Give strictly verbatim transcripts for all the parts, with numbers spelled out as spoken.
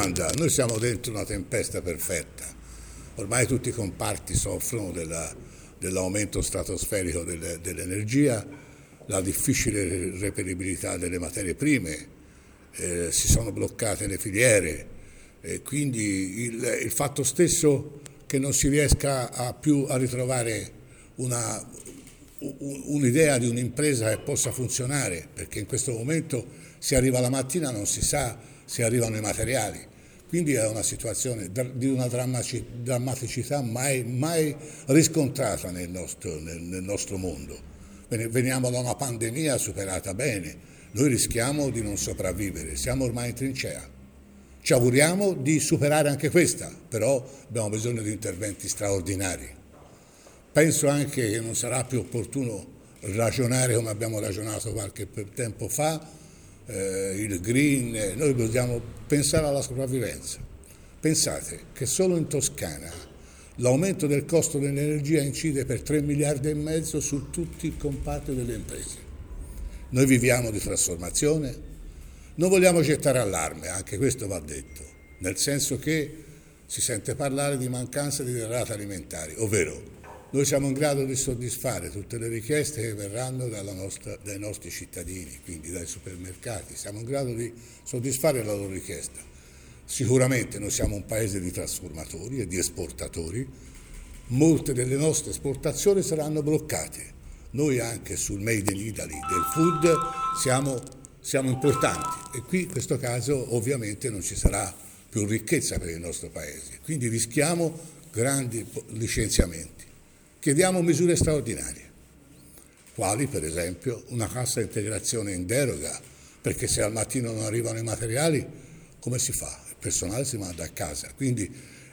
domanda, noi siamo dentro una tempesta perfetta, ormai tutti i comparti soffrono della, dell'aumento stratosferico delle, dell'energia, la difficile reperibilità delle materie prime, eh, si sono bloccate le filiere, e quindi il, il fatto stesso che non si riesca a più a ritrovare una, un'idea di un'impresa che possa funzionare, perché in questo momento si arriva la mattina non si sa se arrivano i materiali, quindi è una situazione di una drammaticità mai, mai riscontrata nel nostro, nel, nel nostro mondo. Veniamo da una pandemia superata bene, noi rischiamo di non sopravvivere, siamo ormai in trincea. Ci auguriamo di superare anche questa, però abbiamo bisogno di interventi straordinari. Penso anche che non sarà più opportuno ragionare come abbiamo ragionato qualche tempo fa, eh, il green, eh, noi dobbiamo pensare alla sopravvivenza. Pensate che solo in Toscana l'aumento del costo dell'energia incide per tre miliardi e mezzo su tutti i comparti delle imprese. Noi viviamo di trasformazione, non vogliamo gettare allarme, anche questo va detto, nel senso che si sente parlare di mancanza di derrate alimentari, ovvero noi siamo in grado di soddisfare tutte le richieste che verranno dalla nostra, dai nostri cittadini, quindi dai supermercati, siamo in grado di soddisfare la loro richiesta. Sicuramente noi siamo un paese di trasformatori e di esportatori, molte delle nostre esportazioni saranno bloccate. Noi anche sul Made in Italy del food siamo, siamo importanti e qui in questo caso ovviamente non ci sarà più ricchezza per il nostro paese, quindi rischiamo grandi licenziamenti. Chiediamo misure straordinarie, quali per esempio una cassa integrazione in deroga, perché se al mattino non arrivano i materiali come si fa? Il personale si manda a casa, quindi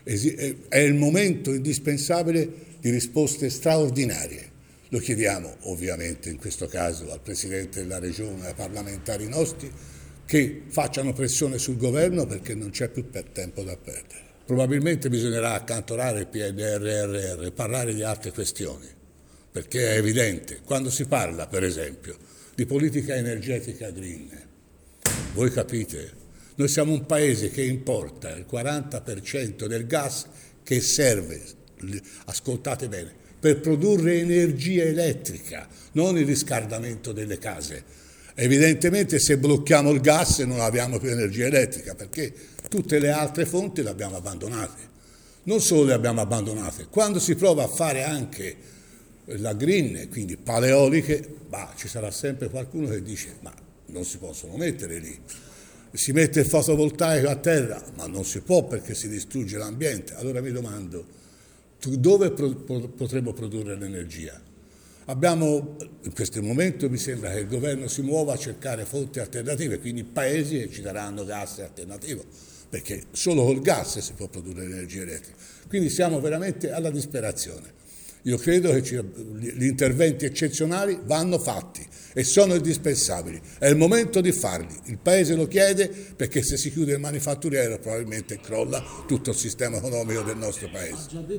è il momento indispensabile di risposte straordinarie. Lo chiediamo ovviamente in questo caso al Presidente della Regione, ai parlamentari nostri, che facciano pressione sul governo perché non c'è più per tempo da perdere. Probabilmente bisognerà accantonare il P N R R e parlare di altre questioni, perché è evidente, quando si parla per esempio di politica energetica green, voi capite, noi siamo un paese che importa il quaranta per cento del gas che serve, ascoltate bene, per produrre energia elettrica, non il riscaldamento delle case. Evidentemente se blocchiamo il gas non abbiamo più energia elettrica, perché tutte le altre fonti le abbiamo abbandonate. Non solo le abbiamo abbandonate, quando si prova a fare anche la green, quindi paleoliche, bah, ci sarà sempre qualcuno che dice ma non si possono mettere lì. Si mette il fotovoltaico a terra, ma non si può perché si distrugge l'ambiente. Allora mi domando, dove potremo produrre l'energia? Abbiamo, in questo momento mi sembra che il governo si muova a cercare fonti alternative, quindi paesi che ci daranno gas alternativo, perché solo col gas si può produrre l'energia elettrica. Quindi siamo veramente alla disperazione. Io credo che ci, gli interventi eccezionali vanno fatti e sono indispensabili. È il momento di farli. Il Paese lo chiede perché se si chiude il manifatturiero probabilmente crolla tutto il sistema economico del nostro Paese.